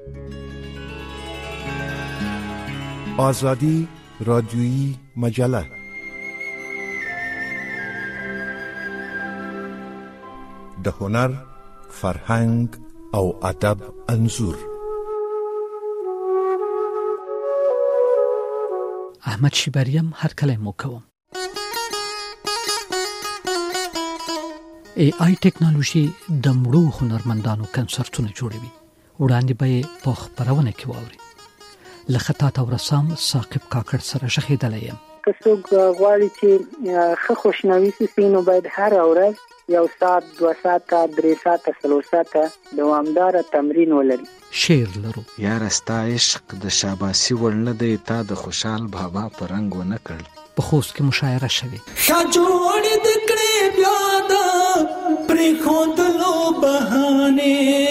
آزادی رادیویی مجله. د هنر، فرهنګ او ادب انځور. احمد شیبریم هر کله مو کوم. AI ټیکنالوژي د مړو هنرمندانو کنسرتونه جوړوي. وړاندې به په خبرونه کې واوري. لخطا تا ورسام ثاقب کاکړ سره شخیدلې يم. که څوک غواړي چې ښه خوشنوي سي نو باید هر ورځ 1 ساعت 2 ساعته 3 ساعته 4 ساعته دوامدار تمرین ولري. شعر لرو یار استا عشق د شاباسي ولنه دی تا د خوشحال بابا پرنګ و نه کړ. په خوست کې مشاعره شوه. خجوړ د کړې بیا د پرې خوندلو بهانه.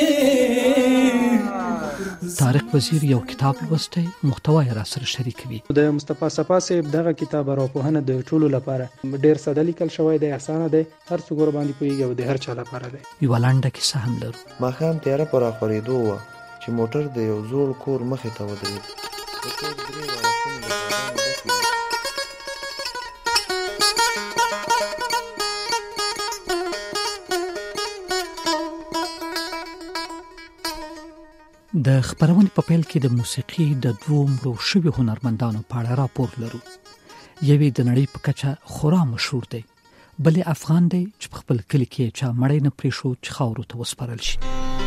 طارق وزیر یو کتاب لوسته محتوا یې را سره شریکوي. د مصطفی صفا صاحب دغه کتاب راپوهنه د ټولو لپاره ډیر ساده لیکل شوی دی، اسانه دی، هر څوک ور باندې پوهیږي او د هر چا لپاره دی. یو لنډه کیسه هم لرو. ماښام تیاره پر اخورېدو وه چې موټر د یو زوړ کور مخې ته ودرېد. د خبرونې په پیل کې د موسیقي د 2 مړو شوي هنرمندانو په اړه راپور لرو. یوې د نړۍ په کچه خورا مشهور دی، بلې افغان دی چې په خپل کلی کې چا مړی نه پرېښود چې خاورو ته وسپارل شي.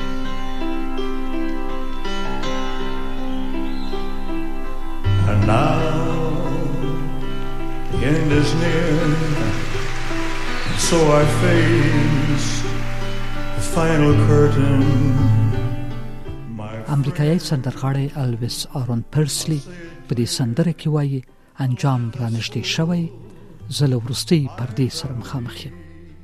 And now the end is near, and so I face the final curtain. امریکایي سندرغاړی الویس آرون پرسلی په دې سندره کې وایي انجام را نږدې شوی، زه له وروستۍ پردې سره مخامخ یم.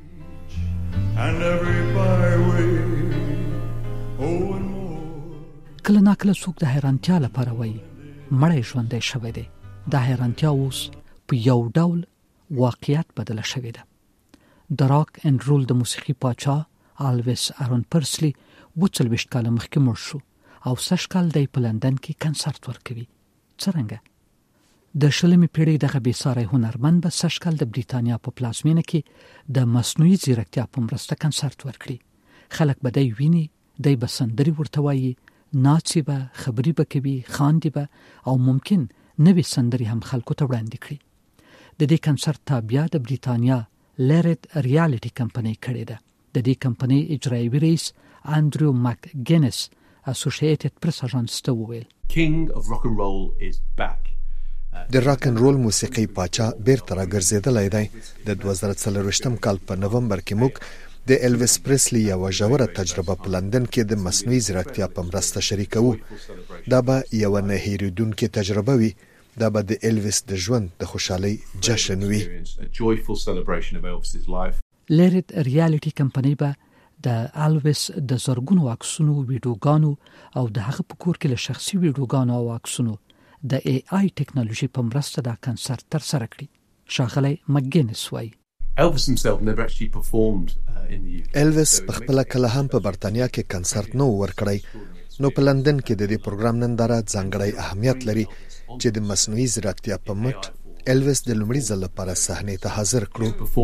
کله ناکله څوک د حیرانتیا لپاره وایي مړی ژوندی شوی دی. دا حیرانتیا اوس په یو ډول واقعیت بدله شوې ده. د راک اینډ رول د موسیقي پاچا الویس آرون پرسلی 40 کاله مخکې مړ شو او 6 کال دی په لندن کې کنسرت ورکوي. څرنګه د 20مې پیړۍ دغه بېساری هنرمند به 6 کال د بریتانیا په پلازمینه کې د مصنوعي ځیرکتیا په مرسته کنسرت ورکړي. خلک به دی ویني، دی به سندري ورته وایي، ناڅي به، خبري به کوي، خاندي به او ممکن نوې سندري هم خلکو ته وړاندې کړي. د دې کنسرت تابعه د بریتانیا لرد ریالټي کمپنۍ کړې ده. د دې کمپنۍ اجرایي رئیس انډریو مک ګینس اسوسییټډ پریس اژانس ته وویل King of rock and roll is back. د راک ان رول موسیقي پاچا بیرته راګرځېدلی دی. د 2024 کال په نومبر کې موږ د الویس پریسلی یو ژوره تجربه په لندن کې د مصنوعي ځیرکتیا په مرسته شریکوو. دا به یو نه هېرېدونکې تجربه وي. دا به د الویس د ژوند د خوشحالۍ جشن وي. لرد ریالټي کمپنۍ به د الویس د زرګونو عکسونو، ویډیوګانو او د هغه په کور کې له شخصي ویډیوګانو او عکسونو د AI ټیکنالوژي په مرسته دا کنسرت تر سره کړي. ښاغلی مګینس وایي Elvis himself never actually performed in the UK. الویس په خپل کله هم په برتانیا کې کنسرت نو ورکړی، نو په لندن کې د دې پروګرام ننداره ځانګړی اهمیت لري چې د مصنوعي ځیرکتیا په مټ الویس د لومړي ځل لپاره صحنې ته حاضر کړو.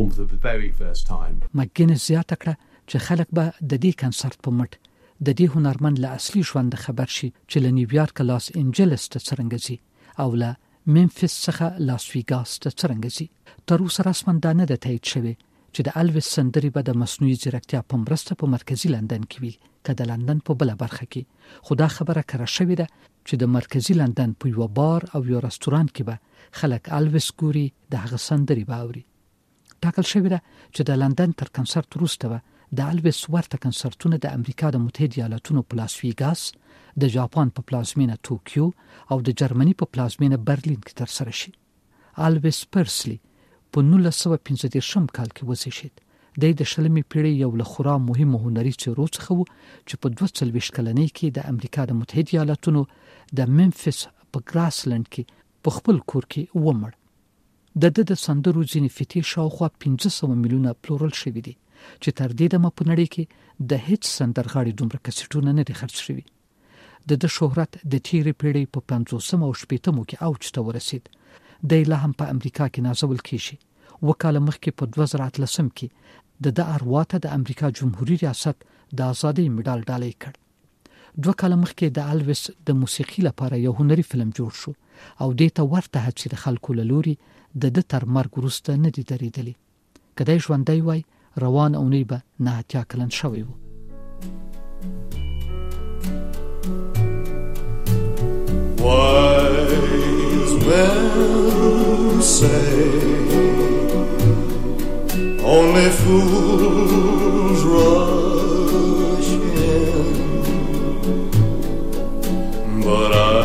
مګینس زیاته کړه چې خلک به د دې کنسرت په مټ د دې هنرمند له اصلي ژوند خبر شي چې له نیویارک لاس انجلس ته څرنګه ځي او له ممفیس څخه لاس ویګاس ته څرنګه ځي. تر اوسه رسماً دا نه ده تایید شوی چې د الویس سندري به د مصنوعي ځیرکتیا په مرسته په مرکزی لندن کې وي که د لندن په بله برخه کې. خو دا خبره کره شوې ده چې د مرکزی لندن په یو بار او یو رستورانت کې به خلک الویس ګوري، د هغه سندري به اوري. ټاکل شوې ده چې د لندن تر کنسرت وروسته به د الویس ورته کنسرتونه د امریکا د متحده ایالاتونو په لاس ویګاس، د جاپان په پلازمینه توکیو او د جرمني په پلازمینه برلین کې تر سره شي. الویس پرسلی په 1935 کال کې وزیږید. د 20مې پیړۍ یو له خورا مهمو هنري څېرو څخه و چې په 42 کلنۍ کې د امریکا د متحده ایالاتونو د ممفیس په ګراسلند کې په خپل کور کې ومړ. د سندرو ځینې فتې شاوخوا 500 میلیونه پلورل شوي دي چې تر دې دمه په نړۍ کې د هیڅ سندرغاړي دومره کسټونه نه دي خرڅ شوي. د شهرت د تیرې پیړۍ په 50 او 60 کې اوج ته ورسید. د لا هم په امریکا کې نازول کیږي. وکاله مخکې په 2013 کې د ارواته د امریکا جمهوریت ریاست د ازادۍ مډال ډالۍ کړ. 2 کاله مخکې د الویس د موسیقي لپاره یو هنري فلم جوړ شو او دې ته ورته هڅې د خلکو له لوري د تر مرګ وروسته نه دي درېدلې. کله ژوندۍ وای روان اونۍ به نه اتیا کلن شوی وو. Wise men say only fools rush in, but I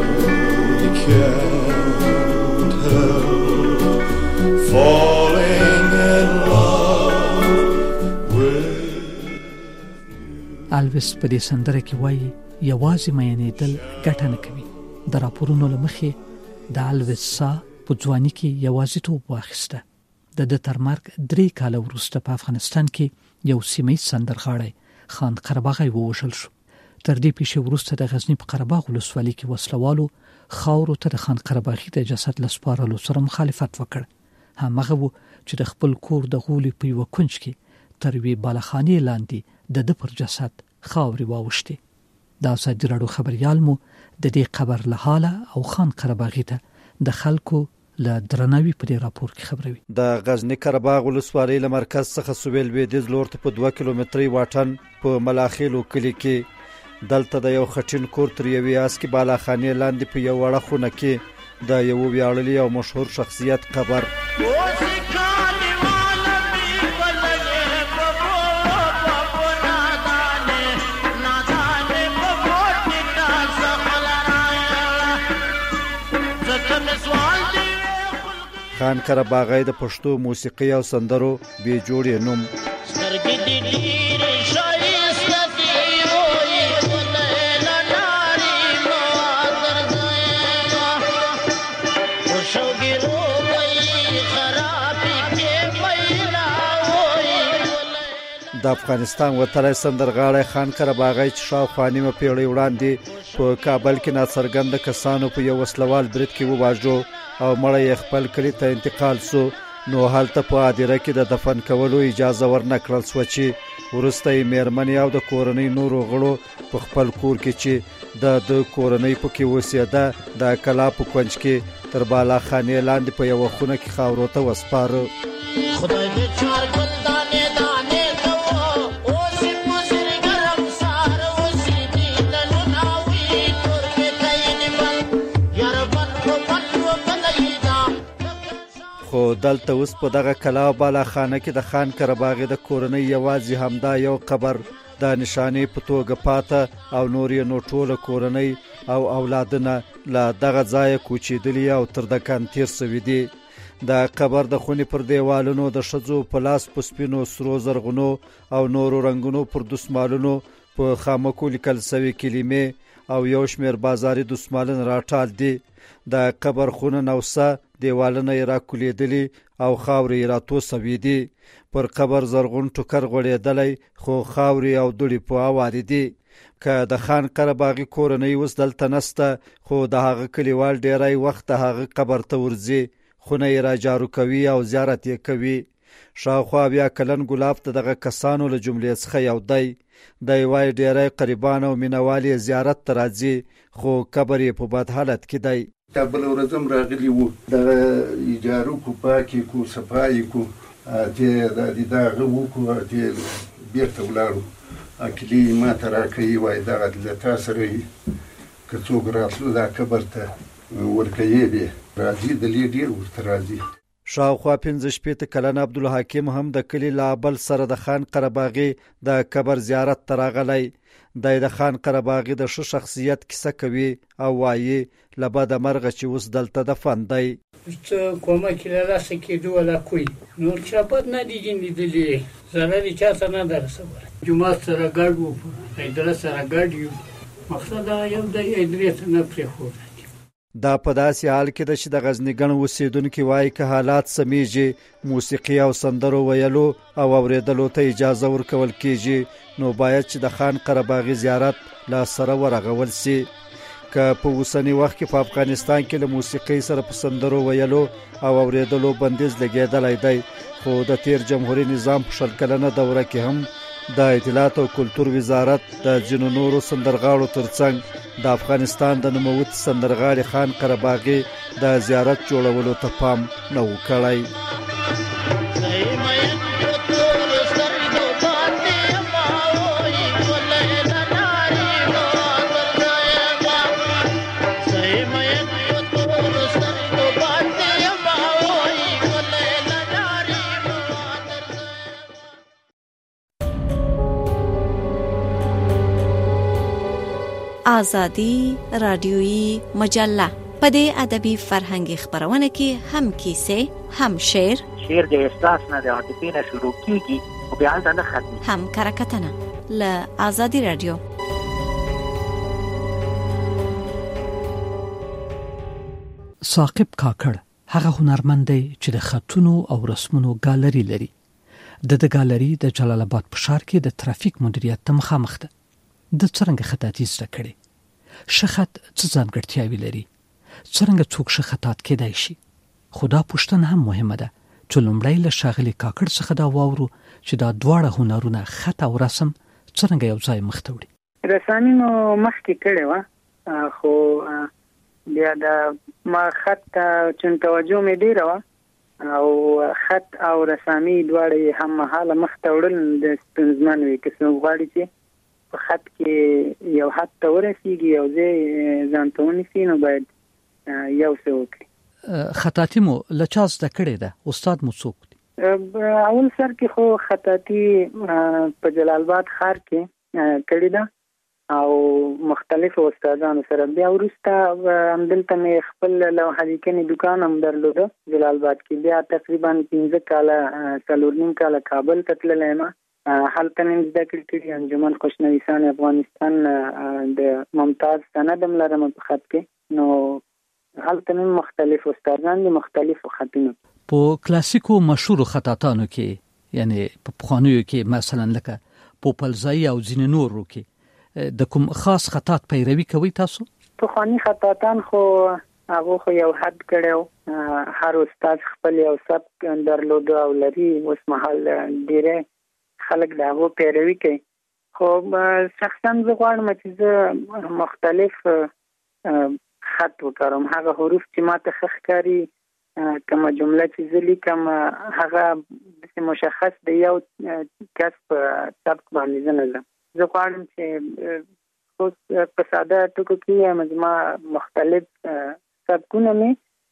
can't help falling in love with you. الویس په دې سندره کې وایي یوازې مینېدل ګټه نه کوي. د راپورونو لمخې د الویس سا په ځواني کې یوازیتوب واخیسته. د تر مرګ 3 کاله وروسته په افغانستان کې یو سیمه سندرغاړی خان قرباغی ووژل شو. تر دې پیښې وروسته د غزنی په قرباغ ولسوالۍ کې وسلوالو خاورو ته د خان قرباغی د جسد لسپارلو سره مخالفت وکړ. همغه وو چې د خپل کور د غولي په یو کونج کې تر وی بالاخانه لاندې د پر جسد خاوري واوښتي. د ازادي راډیو خبريال مو د دې قبر له حاله او خان قرباغی ته د خلکو له درناوي په راپور کې خبروي. د غزنی قرباغ ولسوالۍ له مرکز څخه سویل لویدیځ لور ته په 2 کیلومتري واټن په ملاخیلو کلی کې دلته د یو خټین کور تر یوې اسکی بالاخانه لاندې په یو وړه خونه کې د یو ویاړلي او مشهور شخصیت قبر خان قرباغی د پښتو موسیقي او سندرو بي جوړې نوم. د افغانستان وتلی سندرغاړی خان قرباغی چې شاوخوا نیمه پیړۍ وړاندې په کابل کې ناڅرګنده کسانو په یو وسلوال برید کې وواژو او مړی یې خپل کلي ته انتقال سو، نو هلته په هدیره کې د دفن کولو اجازه ورنه کړل سوه چې وروسته یې میرمنې او د کورنۍ نورو غړو په خپل کور کې چې د کورنۍ پکې اوسېده د کلا په کونج کې تر بالاخانې لاندې په یوه خونه کې خاورو ته وسپاره. خدای دې چار ګل دانې دانې خو دلته اوس په دغه کلا او بالاخانه کې د خان قرباغی د کورنۍ یوازې همدا یو قبر د نشانې په توګه پاته او نور یې نو ټوله کورنۍ او اولادونه له دغه ځایه کوچېدلي او تر دکان تیر سوي دي. د قبر د خونې پر دیوالونو د ښځو په لاس په سپینو سرو زرغونو او نورو رنګونو پر دسمالونو په خامکو لیکل سوي کلمې او یو شمېر بازاري دسمالونه راټال دي. د قبر خونه نوسه دیوالونه یې راکولیدلي او خاورې یې راتو سوي دي. پر قبر زرغون ټوکر غوړېدلی خو خاورې او دوړې په هوارې دي. که د خان قرباغي کورنۍ اوس دلته نسته خو د هغه کلیوال ډیری وخت د هغه قبر ته ورځي، خونه یې را جارو کوي او زیارت یې کوي. شاوخوا 20 کلن ګلاب ته دغه کسانو له جملې څخه یو دی. دی وایي ډیری قریبان او مینوال یې زیارت ته راځي خو قبر یې په بد حالت کې دی. بل ورځم راغلي وو دغه ایجارو کو پاکې کو صفایي کو چې دغه وکړو چې بیرته ولاړو اکلي ما ته راکوي وایي دغه له تا سره که څوک راتلو دا قبر ته ورکوي بې راځي دلې ډېر ورته راځي. شاوخوا 15 کلن عبدالحکیم هم د کلي له بل سره د خان قرباغي د قبر زیارت ته راغلی. د خان قرباغي د ښه شخصیت کیسه کوي او وایي له بده مرغه چې اوس دلته دفن دی. څه کومک له لاسه کېدو ولا کوي نور چا بد نه دي لیدلي، ضرر چا ته نه در رسولی. جومات سره ګډ وو، اداره سره ګډ یو، مقصد یو دی ادارې ته نه پرېښود. دا په داسې حال کې ده چې د غزني ګڼ اوسیدونکي وایي که حالات سمیږي موسیقي او سندرو ویلو او اوریدلو ته اجازه ورکول کیږي نو باید چې د خان قرهباغي زیارت لا سره ورغول سي. که په اوسنی وخت کې په افغانستان کې له موسیقي سره په سندرو ویلو او اوریدلو بندیز لګېدلی دی، خو د تیر جمهوریت نظام په 100 کلنه دوره کې هم د اطلاعات او کلتور وزارت د ځینو نورو سندرغاړو ترڅنګ د افغانستان د نوموتي سندرغاړي خان قرهباغي د زیارت جوړولو ته پام نه و کړی. آزادی رادیویی مجله په دې ادبي فرهنګي خبرونه کې هم کیسې، هم شعر د احساس نه د عاطفې نه شروع کیږي او بیا نه ختمي، هم کرکټنه له آزادی رادیو. ثاقب کاکړ هغه هنرمند دی چې د خطونو او رسمونو ګالري لري. د ګالري د جلال آباد په ښار کې د ترافیک مدیریت ته مخامخ ده. د څرنګه خطاطي زده کړي، شخط څه ځانګړتیاوې لري، څرنګه څوک شخطات کېدای شي. خدا پوښتنه هم مهمه ده چې لومړی له ښاغلي کاکړ څخه دا واورو چې دا دواړه هنرونه خط او رسم څرنګه یو ځای مخ ته وړي. رسامي نو مخکې کړې وه، خو بیا د ما خط چون توجه مې ډېره وه او خط او رسامي دواړه هم مهاله مخ ته وړل د ستونزمن وي. که څوک غواړي چې په خط کې یو حد ته ورسیږي او ځای ځان ته ونیسي نو باید یو څه وکړي. خطاطي مو له چا زده کړې ده؟ استاد مو څوک دی؟ اول سر کې خو خطاطي په جلال آباد ښار کې کړې ده او مختلفو استادانو سره. بیا وروسته همدلته مې خپل لوحه لیکنې دکان هم درلوده جلال آباد کې. بیا تقریبا 15 کاله 4.5 کاله کابل ته تللی یم، هلته مې زده کړې انجمن خوشنویسان افغانستان د ممتاز سند هم لرم په خط کې. نو هلته مې مختلف استادان دي مختلفو خطونو. په کلاسیکو مشهورو خطاطانو کې یعنی په پخوانیو کې مثلا لکه پوپلزایی او ځینې نورو کې د کوم خاص خطاط پیروي کوي تاسو؟ پخوانی خطاطان خو هغه خو یو حد کړو، هر استاد خپل یو سبک درلود او لري. اوس مهال ډیره خلک دا هغه پیروي کوي، خو شخصا زه غواړم چې زه مختلف خط وکړم. هغه حروف چې ماته ښکاري، کومه جمله چې زه لیکم هغه مشخص دی یو کس په سبک باندې نه ده. زه غواړم چې اوس په ساده ټکو کې مجموعه مختلف سبکونه مې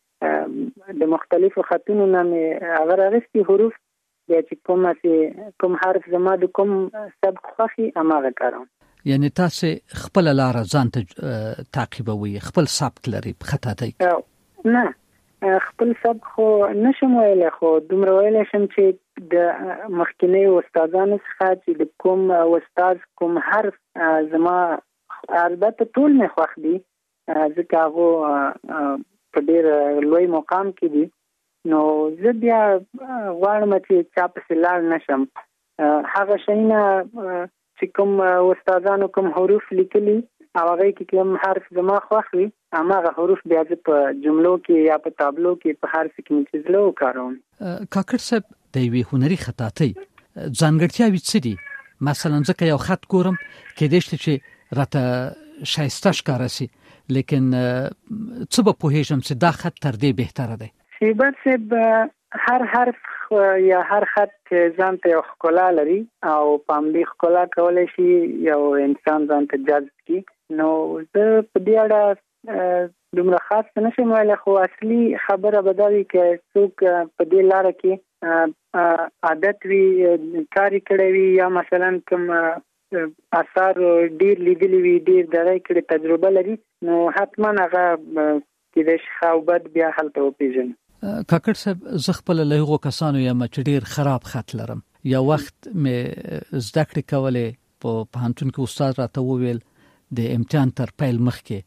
د مختلفو خطونو نه مې هغه راغستي حروف بیا چې کوم حرف زما د کوم سبک خوښي هماغه کاروم. یعنی تاسو خپل لار ځان ته تعقیبوي، خپل سبک لري په خطاطي؟ نه خپل سبک خو نشم ویلی، خو دومره ویلی شم چې د مخکینی استادانو څخه چې د کوم استاد کوم حرف زما البته ټول مې خوښ دي ځکه هغه په ډېر لوی مقام کې دي. نو زه بیا غواړم چې چا پسې لاړ نشم. هغه شیونه چې کوم استادانو کوم حروف لیکلي او هغه کې کوم حرف زما خوښ وي هماغه حروف بیا په جملو کې یا په تابلو کې په حرف کې متزله وکاروم. کاکړ صاحب د یوې هنري خطاطۍ ځانګړتیاوې څه دي؟ مثلا ځکه یو خط ګورم کېدای شي چې راته ښایسته ښکاره شي، لیکن څه به پوهېږم چې دا خط تر دې بهتره دی. شیبت صاحب هر حرف یا هر خط ځان ته یو ښکلا لري او په همدې ښکلا کولی شي یو انسان ځان ته جذب کړي. نو زه په دې اړه دومره خاص نشم ویلی، خو اصلي خبره به دا وي که څوک په دې لاره کې عادت وي، کار کړی وي یا مثلا کوم اثار ډېر لیدلی وي، ډېر دغه کړي تجربه لري، نو حتما هغه کېدای شي ښه او بد بیا هلته وپېژني. کاکړ صاحب زه خپل له هغو کسانو یم چې ډېر خراب خط لرم. یو وخت مې زده کړې کولې په پوهنتون کې استاد راته وویل د امتحان تر پیل مخکې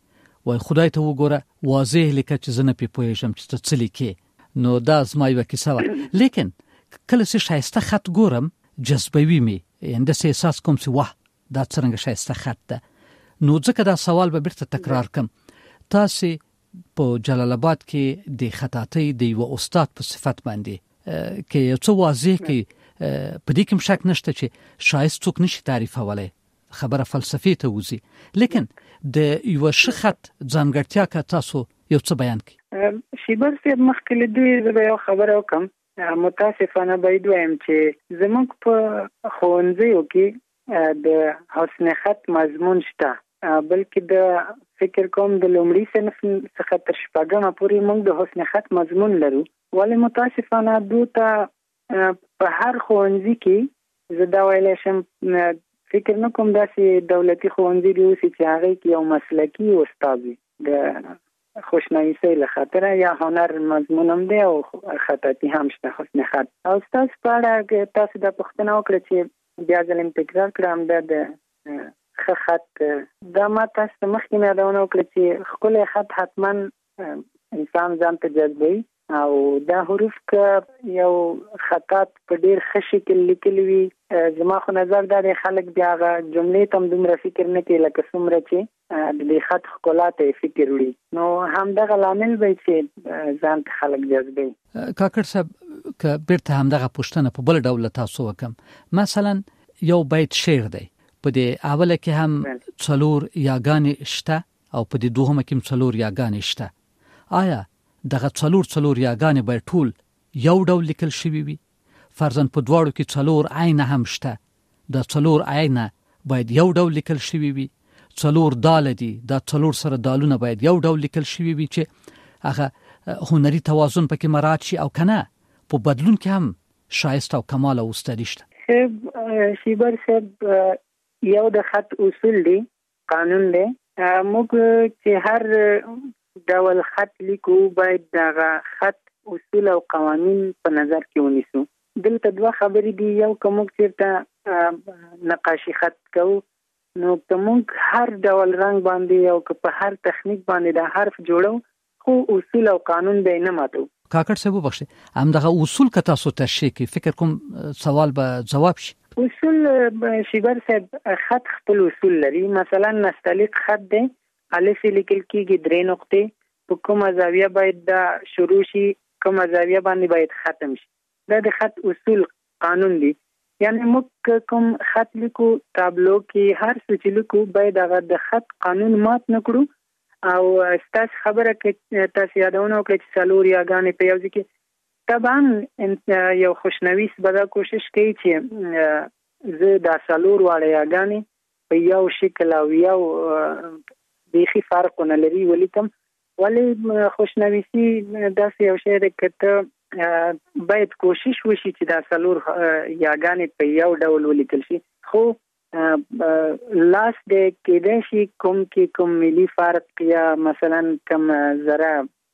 وای خدای ته وګوره واضح لیکه چې زنه په پوهیږم چې څه لیکي نو دا زما یو کیسه و لیکن کله چې شایسته خط ګورم جذبوي می انده سه احساس کوم چې واه دا څنګه شایسته خط ده نو ځکه دا سوال به بیرته تکرار کوم تاسو په جلال آباد کې د خطاطۍ د یو استاد په صفت باندې کې یو څه واضح کې په دې کې شک نشته چې شایسته څوک نشي تعریفولای خبره فلسفي ته وزي لیکن د یو شخص ځانګړتیا کا تاسو یو څه بیان کړئ شیبر سید مخکې دې زه یو خبره وکم متاسفانه باید وایم چې زموږ په ښوونځیو کې د حسن خط مضمون شته بلکې د فکر کوم د لومړي صنف څخه تر شپږمه پورې موږ د حسن خط مضمون لرو ولې متاسفانه دوته په هر ښوونځي کې زه دا ویلی شم فکر نه کوم داسې دولتي ښوونځي دي اوسي چې هغې کې یو مسلکي استاد وي د خوشنویسۍ له خاطره یا هنر مضمون هم دی او خطاطي هم شته حسن خط او ستاسو په اړه تاسو دا پوښتنه وکړه چې بیا ځل تکرار کړم دا د ښه خط دا ما تاسو ته مخکې مې یادونه وکړه چې ښکلی خط حتما انسان ځان ته جذبوي او دا حروف که یو خطاط په ډېر ښه شکل لیکلي وي زما خو نظر دا دی خلک بیا هغه جملې ته هم دومره فکر نه کوي لکه څومره چې د دې خط ښکلا ته فکر وړي نو همدغه لامل به چې ځان ته خلک جذبوي کاکړ صاحب که بیرته همدغه پوښتنه په بل ډول تاسو وکم مثلا یو بیت شعر دی په دې اوله کې هم څلور یاګانې شته او په دې دوهمه کې هم څلور یاګانې شته آیا دغه څلور یاګانې باید ټول یو ډول لیکل شوي وي فرضاً په دواړو کې څلور عینه هم شته دا څلور عینه باید یو ډول لیکل شوي وي څلور داله دي دا څلور سره دالونه باید یو ډول لیکل شوي وي چې هغه هنري توازن پکې مراعات شي او کنه په بدلون کې هم شایسته او کمال او استادي شته شیبر صاحب یو د خط اصول دی قانون دی موږ چې هر ډول خط لیکو باید دغه خط اصول او قوانین په نظر کې ونیسو دلته دوه خبرې دي یو که موږ چېرته نقاشي خط کوو نو که موږ هر ډول رنګ باندې او که په هر تخنیک باندې دا حرف جوړو خو اصول او قانون به نه ماتو کاکړ صاحب وبخښئ همدغه اصول که تاسو تشریح کړئ فکر کوم سوال به جواب شي اصول شیبر صاحب خط خپل اصول لري مثلا نستعلیق خط دی الف لیکل کېږي 3 نقطې په کومه زاویه باید دا شروع شي کومه زاویه باندې باید ختم شي دا د خط اصول قانون دی یعنی موږ کوم خط لیکو تابلو کې هر څه چې لیکو باید هغه د خط قانون مات نه کړو او ستاسو خبره کې تاسو یادونه وکړئ چې څلور یاګانې په یو ځای کې طبعا یو خوشنویس به دا کوشش کوي چې زه دا څلور واړه یاګانې په یو شکل او یو بیخي فرق نه لري ولیکم ولې خوشنویسي داسې یو شی دی که ته باید کوشش وشي چې دا څلور یاګانې په یو ډول ولیکل شي خو لاس دی کېدای شي کوم ملي فرق یا مثلا کوم ذره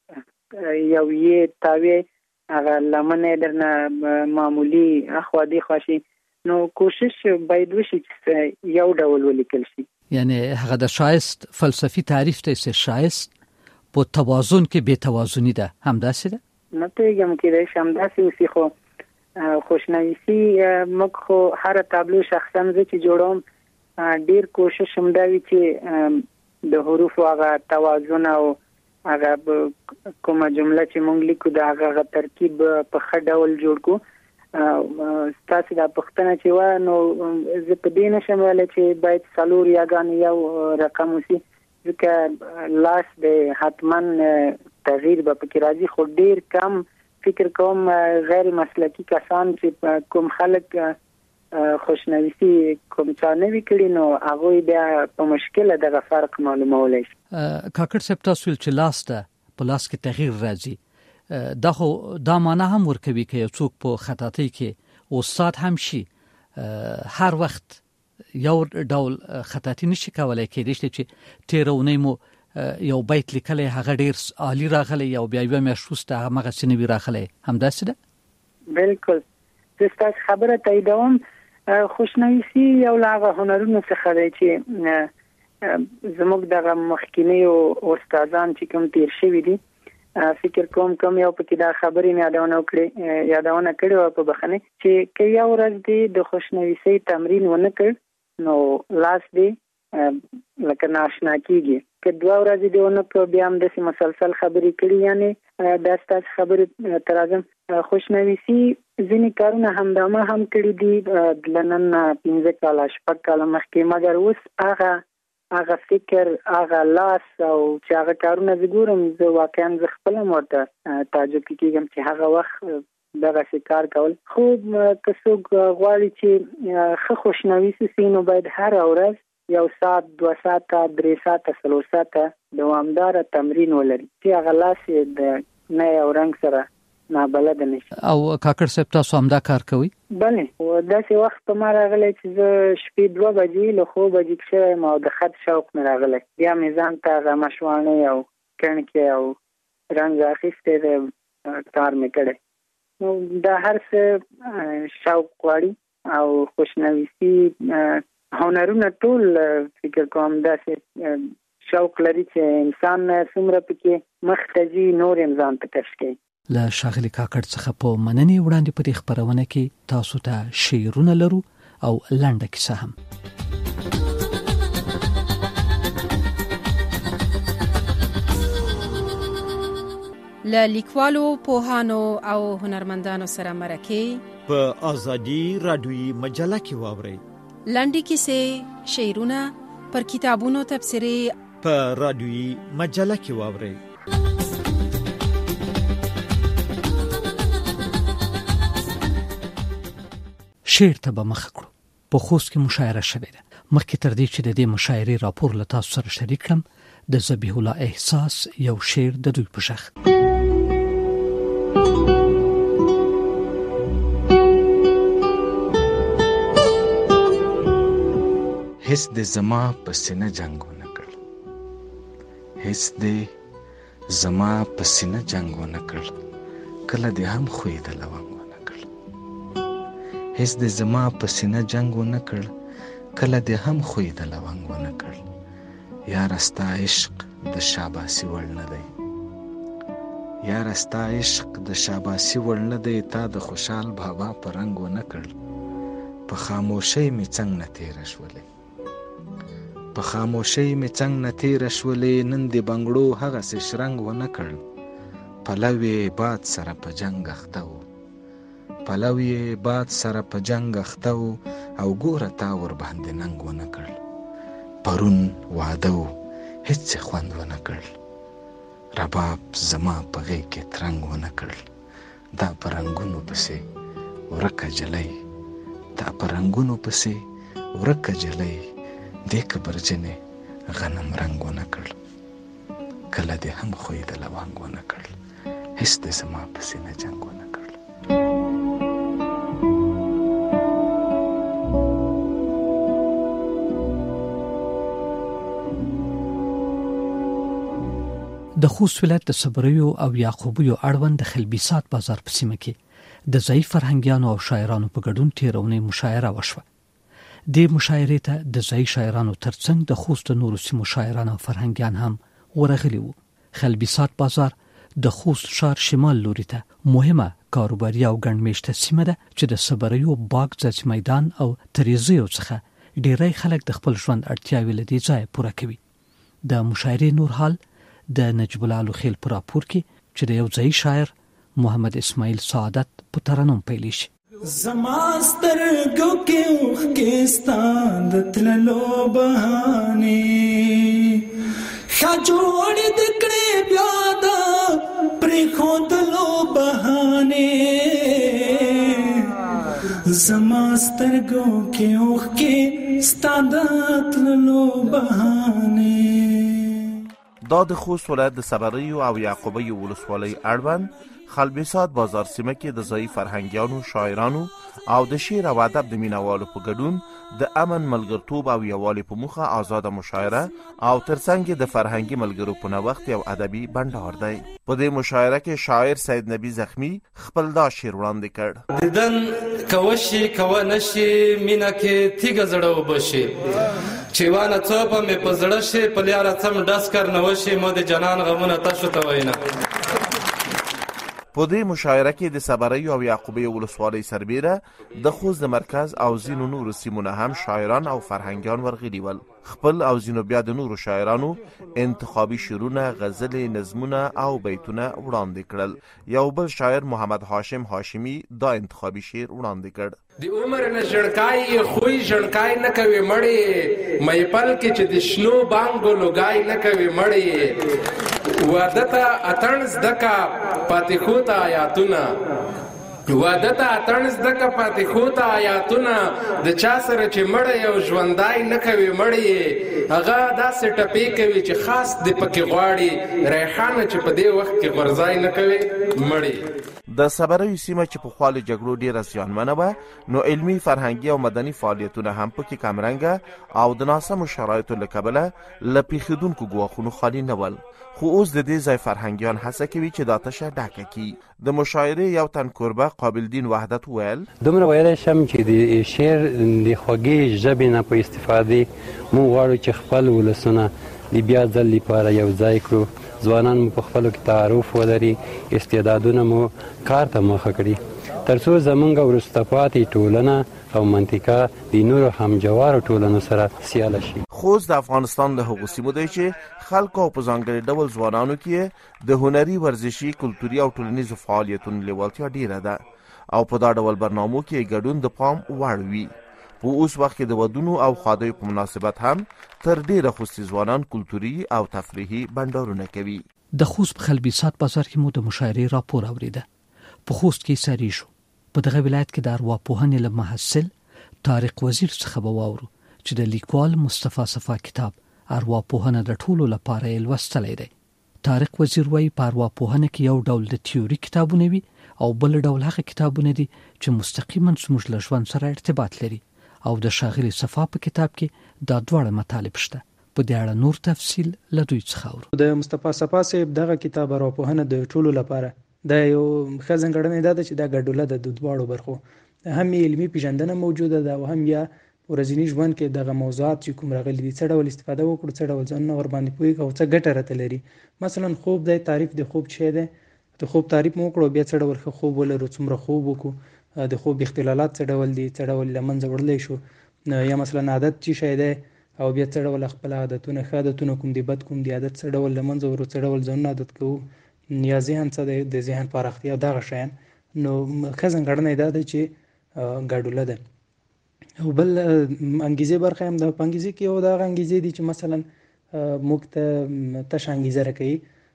یو یې تاوی هغه لمنې درنه معمولی اخوا دیخوا شي نو کوشش باید وشي چې یو ډول ولیکل شي یعنی هغه د شایست فلسفي تعریف ته چې شایست په توازن کې بے توازنی ده همداسې ده نه پیغام کې د همداسې اوسې خو خوشنویسي موږ خو هر تابلو شخصا زه چې جوړوم ډیر کوشش هم دا وي چې د حروفو هغه توازن او هغه کومه جمله چې موږ لیکو د هغه ترکیب په ښه ډول جوړ کړو ستاسو دا پوښتنه چې و نو زه په دې نشم ویلی چې باید څلور یاګانې یو رقم وسي ځکه لاس د حتما تغییر به پکې راځي خو ډیر کم فکر کوم غیر مسلکي کسان چې کوم خلک خوشنویسي کوم چا نه وي کړي نو هغوی بیا په مشکله دغه فرق معلومولی شي کاکړ صاحب تاسو چې لاس ته په لاس کې تغییر راځي دا معنا هم ورکوي که یو څوک په خطاطۍ کې استاد هم شي هر وخت یو ډول خطاطي نشي کولای کېدای شي چې تېره اونۍ مو یو بیت لیکلی هغه ډېر عالي راغلی او بیا یوه میاشت وروسته همغسې نه وي راغلی همداسې ده بلکل زه ستاسو خبره تاییدوم خوشنویسي یو له هغه هنرونو څخه دی چې زموږ د مخکینی استادان چې کوم تیر شوی دي فکر کوم یو پکې دا خبرې مې یادونه کړې په بخنه چې که یو ورځ دی د خوشنويسي تمرین ونه کړ نو لاس دی لکه ناشنا کیږي که 2 ورځې دی ونه کړ بیا هم د مسلسل خبرې کړي یعنی دا ستاسو خبرې ترازم خوشنويسي ځینې کارونه همدامه هم کړي دي لنن 15 کال 16 کال مخکې مګر اوس هغه فکر هغه لاس او چې هغه کارونه زګورم زه واقعا ز خپل مرته تعجب کیږم چې هغه وخت دغه کار کول خو که څوک غواړي چې خو خوشنويسي سينو باید هر ورځ 1 ساعت 2 ساعت 3 ساعت 4 ساعت دوامدار تمرین ولري چې هغه لاس د نه یو رنګ سره نابلد نشي. او کاکړ صاحب تاسو هم دا کار کوئ؟ بله او داسې وخت په ما راغلی چې زه شپې 2 بجې له خوبه جګ شوم او د خط شوق مې راغلی بیا مې ځان ته هغه مشواڼۍ او کڼکې او رنګ اخیستی دی کار مې کړی نو دا هر څه شوق غواړي او خوشنويسي هنرونه ټول فکر کوم داسې شوق لري چې انسان څومره پکې مخ ته ځي نور انسان ته کش کوي. له ښاغلي کاکړ څخه په مننې وړاندې په دې خپرونه کې تاسو ته شعرونه لرو او لنډه کیسه هم. له لیکوالو پوهانو او هنرمندانو سره مرکه په ازادي رادیوي مجله کې واورئ. لنډې کیسې، شعرونه، پر کتابونو تبصرې په رادیوي مجله کې واورئ. شعر ته به مخ کړو. په خوست کې مشاعره شوې ده. مخکې تر دې چې د دې مشاعرې راپور له تاسو سره شریک کړم د ذبیح الله احساس یو شعر د دوی په شخ. هیڅ د زما په سینه جنگ ونه کړ، هیڅ د زما په سینه جنگ ونه کړ، کله دې هم خوې د لونګ هیڅ د زما په سینه جنگ ونه کړ، کله دې هم خوې د لونګ ونه کړ. یاره ستا عشق د شاباسي وړ نه دی، یاره ستا عشق د شاباسي وړ نه دی، تا د خوشحال بابا په رنګ ونه کړ. په خاموشۍ مې څنګ نه تېره شولې، په خاموشۍ مې څنګ نه تېره شولې، نن د بنګړو هغسې شرنګ ونه کړ. پلو یې باد سره په جنګ اخته و، پلو یې باد سره په جنګ اخته و، او ګوره تا ور باندې ننګ ونه کړ. پرون واده و هیڅ خوند ونه کړ، رباب زما په غېږ کې ترنګ ونه کړ. دا په رنګونو پسې ورکه جلۍ، دا په رنګونو پسې ورکه جلۍ، دې کبرجنې غنم رنګ ونه کړ، کله دې هم خوې د لونګ ونه کړ، هیڅ د زما په سینه جنګ ونه کړ. د خوست ولایت د صبریو او یعقوبیو اړوند د خلبیسات بازار په سیمه کې د ضعیف فرهنګیانو او شاعرانو په ګډون تیرونې مشاعره وشوه. د مشاعرې ته د ضعیف شاعرانو ترڅنګ د خوست نورو سیمو شاعران او فرهنګیان هم ورغلي وو. خلبیسات بازار د خوست ښار شمال لوري ته مهمه کاروباري او ګڼمېشته سیمه ده چې د صبریو باغ ځاځي میدان او تریزیو څخه ډیری خلک د خپل ژوند اړتیاوې له دې ځایه پوره کوي. د مشاعرې نور حال د نجیب الله لوخیل پر راپور کې چې د یو ځای شاعر محمد اسماعیل سعادت په ترنم پیل شي. زما سترګو کې اوښ کې ستا د تللو بهانې ښه جوړې د کړې بیا د پرېښودلو بهانې زما سترګو کې اوښ کې ستا د تللو بهانې. دا د خوست ولایت د صبریو او یعقوبیو ولسوالۍ اړوند خلبیسات بازار سیمه کې د ځایی فرهنګیانو، شاعرانو او د شعر او ادب د مینوالو په ګډون د امن، ملګرتوب او یووالي په موخه آزاده مشاعره او ترڅنګ د فرهنګي ملګرو په نوښت یو ادبي بندر دی. په دې مشاعره کې شاعر سید نبی زخمی خپل دا شعر وړاندې کړ. دیدن کوشي کو نشي مینا کې تیګ زړه وبشي چې وانه څوپه مې په زړه شي په لیاره څم ډسکر نه وشي مو د جنان غمونه تشو ته وینا. په دې مشاعره کې د صبریو او یعقوبیو ولسوالۍ سربیره د خوست د مرکز او ځینو نورو سیمو نه هم شاعران او فرهنګیان ورغلي ول. خپل او ځینو بیا د نورو شاعرانو انتخابي شعرونه، غزلې، نظمونه او بیتونه وړاندې کړل. یو بل شاعر محمد هاشم هاشمي دا انتخابي شعر وړاندې کړ. د عمر نه ژړکای خوی ژړکای نه کوي مړی، میپل کې چې د شنو بانګو لوګای نه کوي مړی، واده ته اتڼ زده کا پاتې خو ته آیاتونه، واده ته اتڼ زده کا پاتې خو ته آیاتونه، د چا سره چې مړی او ژوندای نه کوي مړی، هغه داسې ټپې کوي چې خاص د پکې غواړي، ریحانه چې په دې وخت کې غورځای نه کوي مړی. د صبریو سیمه چې په خوا له جګړو ډیره زیانمنه وه، نو علمي، فرهنګي او مدني فعالیتونه هم پکې کمرنګه او د ناسمو شرایطو له کبله له پیښیدونکو ګواښونو خالي نه ول. خو اوس د دې ځای فرهنګیان هڅه کوي چې دا تشه ډکه کړي. د مشاعرې یو تن کوربه قابل دین وحدت ویل: دومره ویلی شم چې د شعر د خوږې ژبې نه په استفادې موږ غواړو چې خپل ولسونه د بیا ځل لپاره یو ځای کړو، ځوانان مو په خپلو کې تعارف ولري، استعدادونه مو کار ته مخه کړي، تر څو زموږ وروسته پاتې ټولنه او منطقه د نورو همجوارو ټولنو سره سیاله شي. خوست د افغانستان له هغو سیمو دی چې خلکو په ځانګړي ډول ځوانانو کې د هنري، ورزشي، کلتوري او ټولنیزو فعالیتونو لیوالتیا ډیره ده او په دا ډول برنامو کې ګډون د پام وړ وي. په اوس وخت کې د ودونو او ښادیو په مناسبت هم تر ډیره خوستي ځوانان کلتوري او تفریحي بنډارونه کوي. د خوست په خلبیسات بازار کې مو د مشاعرې راپور اوریده. په خوست کې ساری شو. په دغه ولایت کې د ارواپوهنې له محصل طارق وزیر څخه به واورو چې د لیکوال مصطفی صفا کتاب ارواپوهنه د ټولو لپاره یې لوستلی دی. طارق وزیر وایي په ارواپوهنه کې یو ډول د تیوري کتابونه وي او بل ډول هغه کتابونه دي چې مستقیما زموږ له ژوند سره ارتباط لري، او د ښاغلي صفا په کتاب کې دا دواړه مطالب شته. په دې اړه نور تفصیل له دوی څخه اورو. د مصطفی صفا صاحب دغه کتاب ارواپوهنه د ټولو لپاره د یو ښه ځانګړنه ده چې دا ګډوله ده د دواړو برخو، هم علمي پیژندنه موجوده ده او هم یا ورځني ژوند کې دغه موضوعات چې کوم راغلي دي څه ډول استفاده وکړو، څه ډول ځان ور باندې پوهیږو او څه ګټه راته لري. مثلا خوب دی، تعریف د خوب څه دی، د خوب تعریف مو وکړو، بیا څه ډول خوب ولرو، څومره خوب وکړو، د خوب اختلالات څه ډول دي، څه ډول له منځه وړلی شو، یا مثلا عادت چې شی دی او بیا څه ډول خپل عادتونه، ښه عادتونه کوم دي، بد کوم دي، عادت څه ډول له منځه ورو، څه ډول ځانونه عادت کوو، یا ذهن څه دی، د ذهن پراختیا، دغه شیان. نو ښه ځانګړنه دا ده چې ګډوله ده. او بل انګیزې برخه هم ده. په انګیزې کې یو دغه انګیزې دي چې مثلا موږ ته تشه انګیزه راکوي،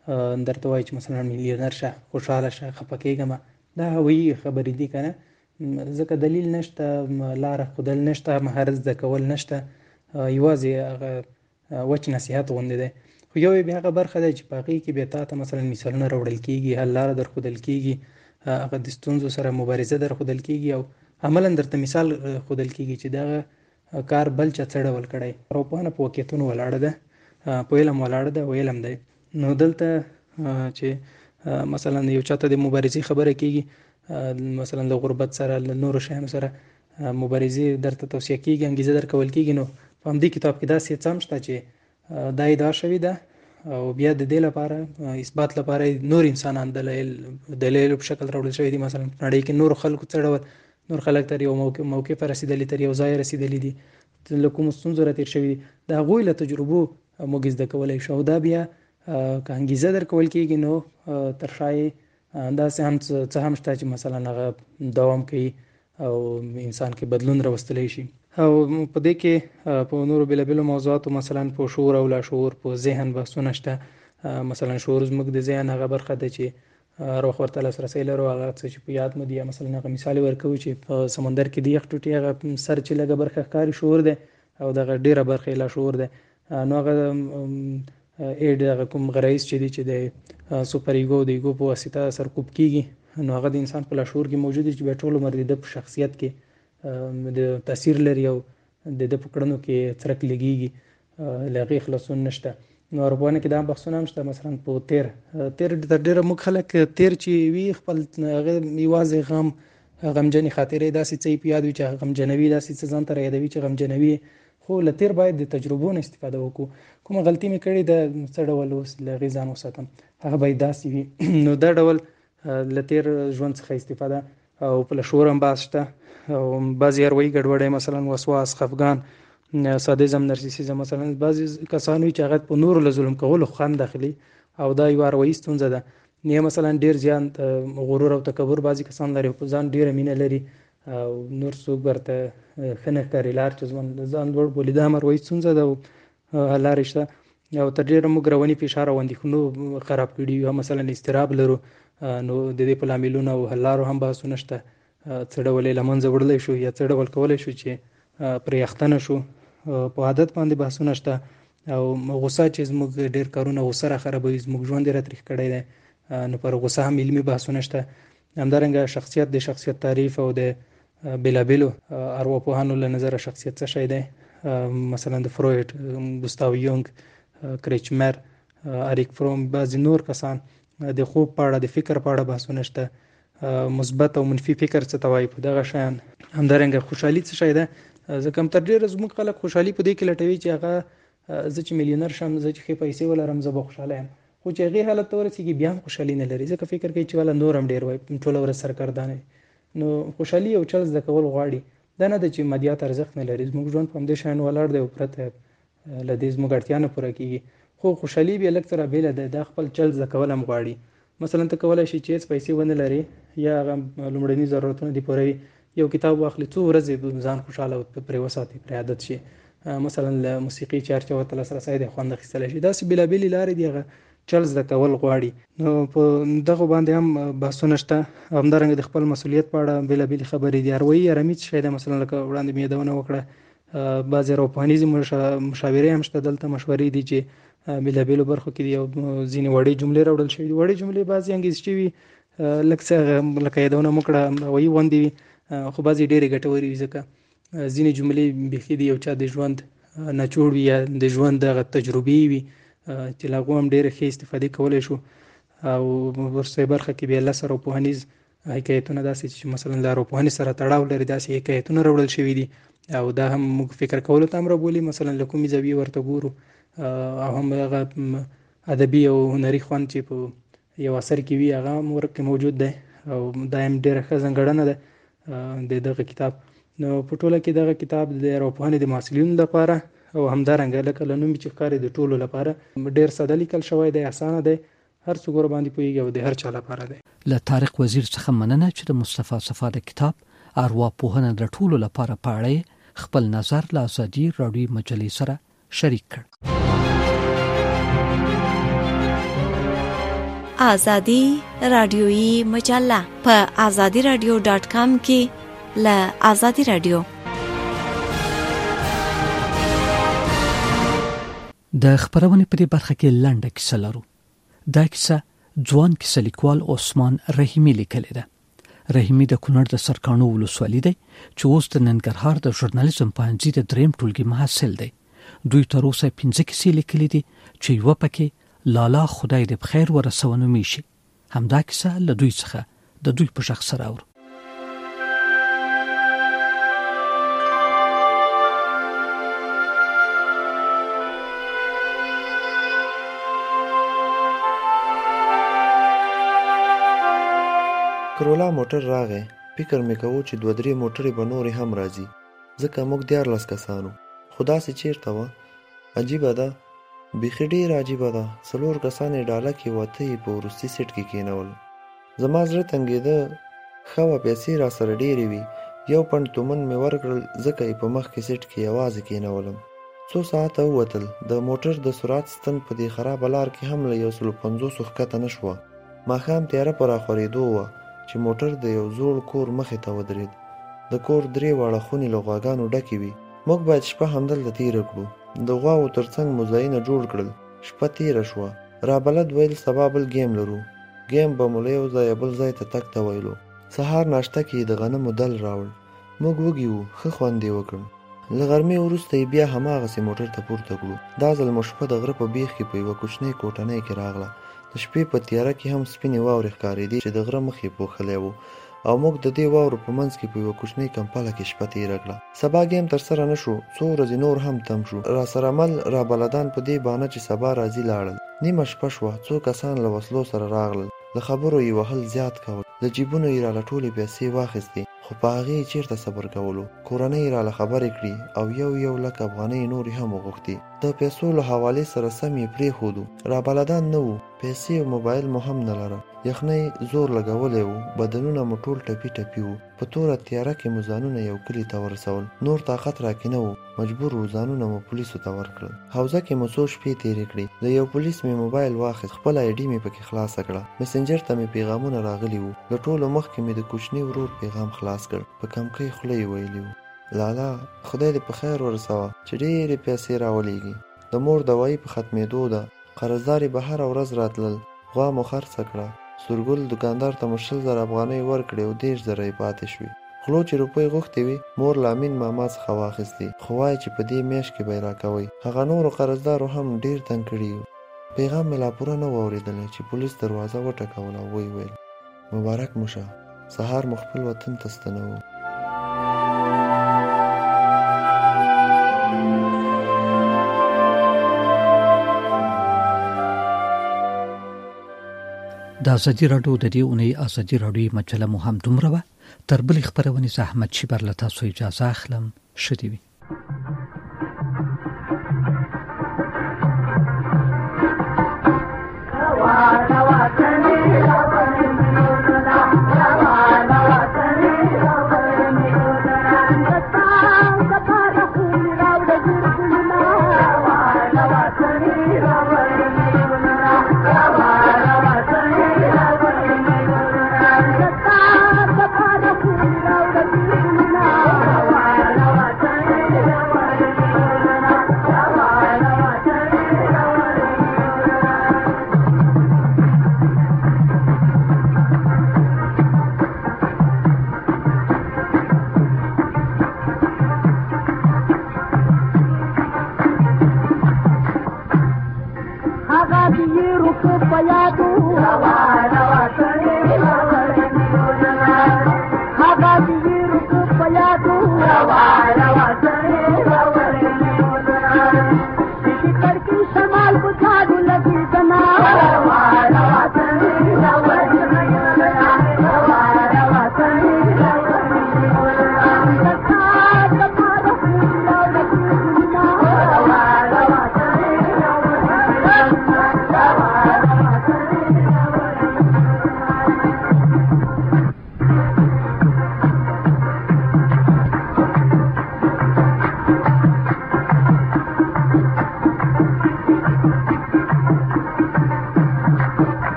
درته وایي چې مثلا میلیونر شه، خوشحاله شه، خفه کېږم، دا هوایي خبرې دي که نه، ځکه دلیل نشته، لاره ښودل نشته، مهارت زده کول نشته، یوازې هغه وچ نصیحت غوندې دی. خو یو بیا هغه برخه ده چې په هغې کې بیا تا ته مثلا مثالونه راوړل کېږي، حل لاره در ښودل کېږي، هغه د ستونزو سره مبارزه در ښودل کېږي او عملا درته مثال ښودل کېږي چې دغه کار بل چا څه ډول کړی. ارواپوهنه په واقعیتونو ولاړه ده، په علم ولاړه ده او علم دی. نو دلته چې مثلا یو چاته د مبارزې خبره کېږي، مثلا د غربت سره، له نورو شیانو سره مبارزې درته توصیه کېږي، انګیزه درکول کېږي. نو په همدې کتاب کې داسې څه هم شته چې دا ادعا شوې ده او بیا د دې لپاره اثبات لپاره نور انسانان دلایل په شکل راوړل شوي دي. مثلا په نړۍ کې نور خلکو څه ډول نور خلک تر یو موقع ته رسېدلي، تر یو ځای رسېدلي دي، له کومو ستونزو راتېر شوي دي، د هغوی له تجربو موږ زده کولی شو. او دا بیا که انګیزه درکول کېږي نو تر شا داسې هم څه هم شته چې مثلا هغه دوام کوي او انسان کې بدلون راوستلی شي. او په دې کې په نورو بېلابېلو موضوعاتو، مثلا په شعور او لاشعور، په ذهن بحثونه شته. مثلا شعور زموږ د ذهن هغه برخه ده چې هر وخت ورته لاسرسی لرو، هغه څه چې په یاد مو دي، یا مثلا هغه مثال ورکوو چې په سمندر کې د یخ ټوټې هغه سر چې لږه برخه ښکاري شعور دی او دغه ډېره برخه یې لاشعور دی. نو هغه ایډ هغه کوم غرایز چې دي چې د سوپر ایګو د ایګو په واسطه سرکوب کېږي، نو هغه د انسان په لاشعور کې موجود دي چې بیا ټول عمر د ده په شخصیت کې د تاثیر لري او د ده په کړنو کې څرک لګېږي، له هغې خلاصون نشته. نو ارواپوهنه کې دا بحثونه هم شته. مثلا په تیر تر ډېره موږ خلک تیر چې وي خپل هغه یوازې غمجنې خاطرې داسې څه یې په یاد وي چې هغه غمجنوي، داسې څه ځان ته را یادوي چې غمجنوي. خو لتیر باید د تجربو نه استفاده وکړو. کومه غلطي مې کړې ده څه ډول اوس له هغې ځان وساتم هغه باید داسې وي. نو دا ډول لتیر ژوند څخه استفاده او په شور هم باز شته او بعضې اروایي ګډوډۍ مثلا وسواس، خفګان، سادیزم، نرسیسیزم مثلا بعضې کسان وي چې هغه په نورو له ظلم کولو خوند اخلي او دا یو اروایي ستونزه ده. یا مثلا ډیر زیات غرور او تکبر بعضې کسان لري، په ځان ډیره مینه لري او نور څوک ورته ښه نه ښکاري لار چې ځان لوړ بولي. دا هم اروایي ستونزه ده او لارې شته. او تر ډیره موږ رواني فشار او اندېښنو خراب کړي یو، مثلا اضطراب لرو نو د دې په لاملونو او حل لارو هم بحثونه شته. څه ډول یې له منځه وړلی شو یا څه ډول کولی شو چې پرې اخته شو. په عادت باندې بحثونه شته او غوسه چې زموږ ډېر کارونه غوسه را خرابوي، زموږ ژوند یې را تریخ کړی دی، نو پر غوسه هم علمي بحثونه شته. همدارنګه شخصیت، د شخصیت تعریف او د بېلابېلو ارواپوهانو له نظره شخصیت څه شی دی، مثلا د فروید، ګوستاو یونګ، کریچمر، اریک فروم، بعضې نور کسان د خوب په اړه، د فکر په اړه بحثونه شته. مثبت او منفي فکر څه ته وایي، په دغه شیان. همدارنګه خوشحالي څه شی ده، ځکه هم تر ډېره زموږ خلک خوشحالي په دې کې لټوي چې هغه زه چې میلیونر شم، زه چې ښې پیسې ولرم، زه به خوشحاله یم. خو چې هغې حالت ته ورسېږي بیا هم خوشحالي نه لري، ځکه فکر کوي چې والا نور هم ډېر وایي، ټوله ورځ سرګردانه وي. نو خوشحالي یو چل زده کول غواړي. دا نه ده چې مادیات ارزښت نه لري، زموږ ژوند په همدې شیانو ولاړ دی او پرته له دې زموږ اړتیا نه پوره کېږي. خو خوشحالي بیا لږ څه رابېله ده، دا خپل چل زده کول هم غواړي. مثلا ته کولی شي چې هېڅ پیسې ونه لرې یا هغه لومړني ضرورتونه دې پوره وي، یو کتاب واخلي، څو ورځې ځان خوشحاله پرې وساتي، پرې عادت شي. مثلا له موسیقي چې هر چا ورته لاسرسی دی خوند اخیستلی شي. داسې بېلابېلې لارې دي، هغه چل زده کول غواړي. نو په دغو باندې هم بحثونه شته. همدارنګه د خپل مسؤلیت په اړه بېلابېلې خبرې دي. اروایي ارامي څه شی دی، مثلا لکه وړاندې مې یادونه وکړه، بعضې ارواپوهنیزې مشاورې هم شته، دلته مشورې دي چې بېلابېلو برخو کې دي او ځینې وړې جملې راوړل شوي دي. وړې جملې بعضې انګېزې وي، لږ څه لکه یادونه مو کړه اروایي غوندې وي، خو بعضې ډېرې ګټورې وي، ځکه ځینې جملې بیخي د یو چا د ژوند نچوړ وي یا د ژوند دغه تجربې وي چې له هغو هم ډېرې ښې استفادې کولی شو. او وروستۍ برخه کې بیا لس ارواپوهنیز حکایتونه داسې چې مثلا له ارواپوهنې سره تړاو لري، داسې حکایتونه راوړل شوي دي او دا هم موږ فکر کولو ته هم رابولي، مثلا له کومې زاویې ورته ګورو، او هم هغه ادبي او هنري خوند چې په یو اثر کې وي هغه هم ورکې موجود دی او دا هم ډېره ښه ځانګړنه ده د دغه کتاب. نو په ټوله کې دغه کتاب د ارواپوهنې د محصلینو لپاره او همدارنګه لکه له نوم چې ښکاري د ټولو لپاره ډېر ساده لیکل شوی دی، اسانه دی، هر څوک ورباندې پوهېږي او د هر چا لپاره دی. له طارق وزیر څخه مننه چې د مصطفی صفا د کتاب ارواپوهنه د ټولو لپاره په اړه خپل نظر له ازادي راډیو مجلې سره شریک کړ. ازادي راډیویی مجله په azadiradio.com کې له ازادي راډیو. د خبرونې په دې برخه کې لنډه کیسه لرو. دا کیسه ځوان کیسه لیکوال عثمان رحیمي لیکلې ده. رحیمي د کونړ د سرکانو ولسوالۍ دی چې اوس د ننګرهار د ژورنالیزم پوهنځي د دریم ټولګي محصل دی. دوی تر اوسه 15 کیسې لیکلې دي چې یوه پکې لالا خدای دې بخیر ورسوه نومیږي. همدا کیسه له دوی څخه د دوی په غږ سره اورو. کرولا موټر راغی، فکر مې کوو چې 2-3 موټرې به نورې هم راځي، ځکه موږ 14 کسانو. خو داسې چېرته وه، عجیبه ده، بیخي ډېر عجیبه ده. 4 کسان یې ډاله کې وته یې په وروستي سیټ کې کېنول. زما زړه تنګېده، ښه وه پیسې را سره ډېرې وي، 1 پنډ تومن مې ورکړل، ځکه یې په مخ کې سیټ کې یوازې کېنولم. 2 ساعته ووتل، د موټر د سرعت ستن په دې خرابه لار کې هم له 150 ښکته نه شوه. ماښام تیاره په راخورېدو وه چې موټر د یو زوړ کور مخې ته ودرېد. د کور 3 واړه خونې له غواګانو ډکې وي. موږ باید شپه همدلته تېره کړو. د غواو تر څنګ مو ځایونه جوړ کړل. شپه تېره شوه. رابلد ویل سبا بل ګیم لرو. ګیم به مو له یو ځایه بل ځای ته تګ ته ویلو. سهار ناشته کې د غنمو دل راوړ. موږ وږي وو، ښه خوند یې وکړ. له غرمې وروسته یې بیا هماغسې موټر ته پورته کړو. دا ځل مو شپه د غره په بیخ کې په یوه کوچنۍ کوټنۍ کې راغله. د شپې په تیاره کې هم سپینې واورې ښکارېدې چې د غره مخ یې پوښلی و او موږ د دې واورو په منځ کې په یوه کوچنۍ کمپله کې شپه تېره کړه. سبا ګیم ترسره نه شو، څو ورځې نور هم تم شو. راسره مل را بلدان په دې بانه چې سبا راځي لاړل. نیمه شپه شوه، څو کسان له وسلو سره راغلل. له خبرو یې وهل زیات کول، له جیبونو یې راله ټولې پیسې واخیستې، خو په هغې یې چېرته صبر کولو. کورنۍ یې راله خبرې کړي او 1 لک افغانۍ نورې هم وغوښتې. د پیسو له حوالې سره سم یې پرېښودو. را بلدان نه وو، پیسې او موبایل مو هم نه لره. یخنۍ زور لګولی وو، بدنونه مو ټول ټپي ټپي وو. په توره تیاره کې مو ځانونه یو کلي ته ورسول. نور طاقت راکې نه وو، مجبور وو ځانونه مو پولیسو ته ورکړل. حوزه کې مو څو شپې تېرې کړې. د یو پولیس مې موبایل واخیست، خپله آی ډي مې پکې خلاصه کړه. مسنجر ته مې پیغامونه راغلي وو. له ټولو مخکې مې د کوچني ورور پیغام خلاص کړ. په کمکۍ خوله یې ویلي وو: لالا، خدای دې په خیر ورسوه چې ډېرې پیسې راولېږي. د مور دوايي په ختمېدو ده. قرضداري به هره ورځ راتلل. غوا مو خرڅه کړه. سورګل دکاندار ته مو 100,000 افغانۍ ورکړې او 30,000 یې پاتې شوې. خلو چې روپۍ غوښتې وي، مور له امین ماما څخه واخیستې، خو وایي چې په دې میاشت کې به یې راکوئ. هغه نورو قرضدارو هم ډېر تنګ کړي وو. پیغام مې لا پوره نه و اورېدلی چې پولیس دروازه وټکوله او ویې ویل: مبارک مو شه، سهار مو خپل وطن ته ستنوو. د ازادي راډیو د دې اونۍ ازادي راډیو مجله مو هم دومره وه. تر بلې خپرونې زه احمد شیبر له تاسو اجازه اخلم. ښه دې وي.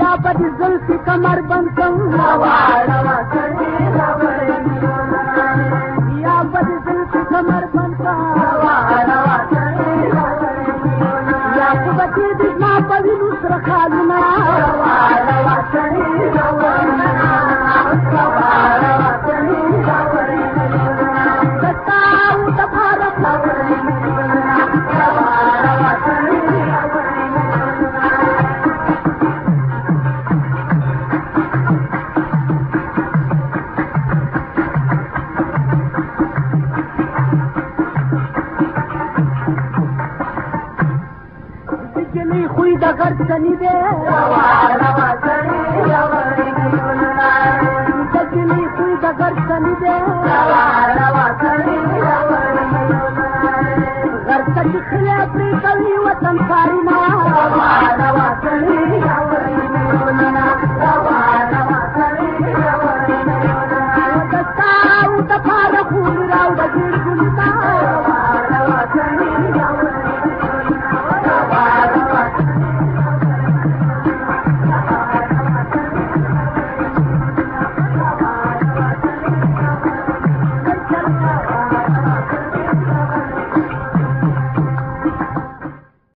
یا په دې زلفې کمر بند کړم روا روا سړی یا په دې زلفې کمر بند کړم روا روا سړی یا په بچې دې زما په وینو سره خالونه روا روا سړی روا روا سړی دتاو د بھارت روا روا سړی خوی د غرڅنی دی روا روا سړی روا